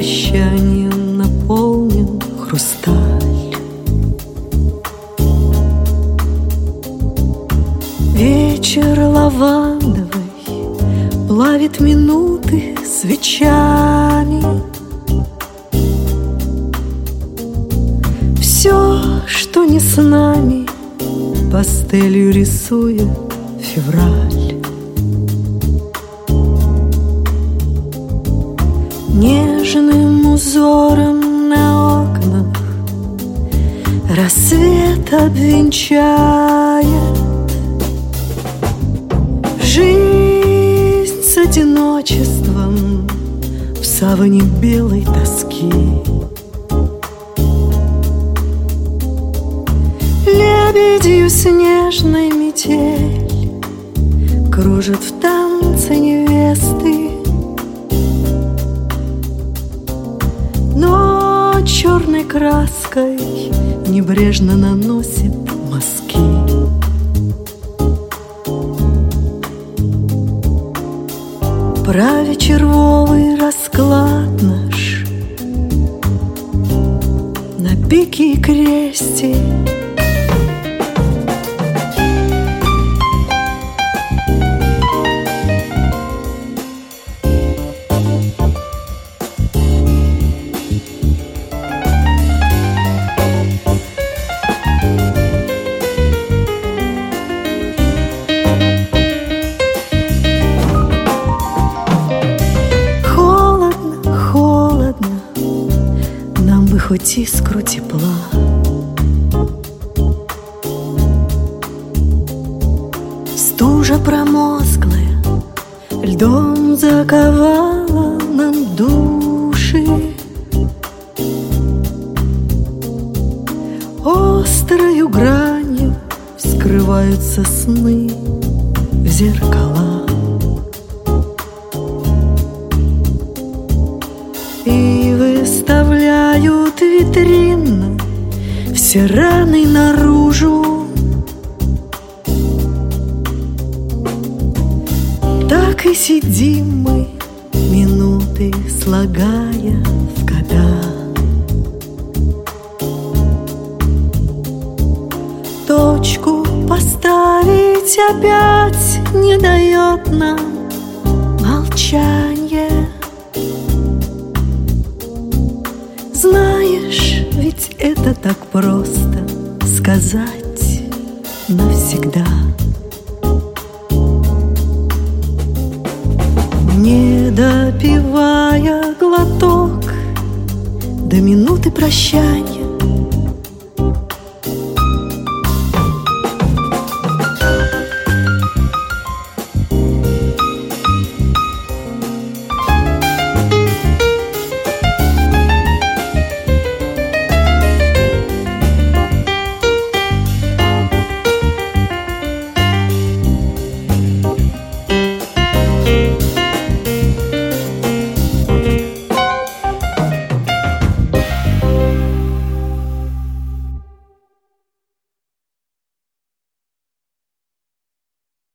прощанием наполнен хрусталь. Вечер лавандовый плавит минуты свечами. Все, что не с нами, пастелью рисует февраль. Нежным узором на окнах рассвет обвенчает жизнь с одиночеством в саване белой тоски. Лебедью снежной метель кружит в танце невесты, но черной краской небрежно наносит мазки. Праве червовый расклад наш на пике и кресте. Хоть искру тепла. Стужа промозглая льдом заковала нам души. Острою гранью вскрываются сны в зеркала. И выставляют витринно все раны наружу. Так и сидим мы, минуты слагая в года. Точку поставить опять не дает нам молчание. Знаешь, ведь это так просто сказать навсегда. Не допивая глоток до минуты прощания,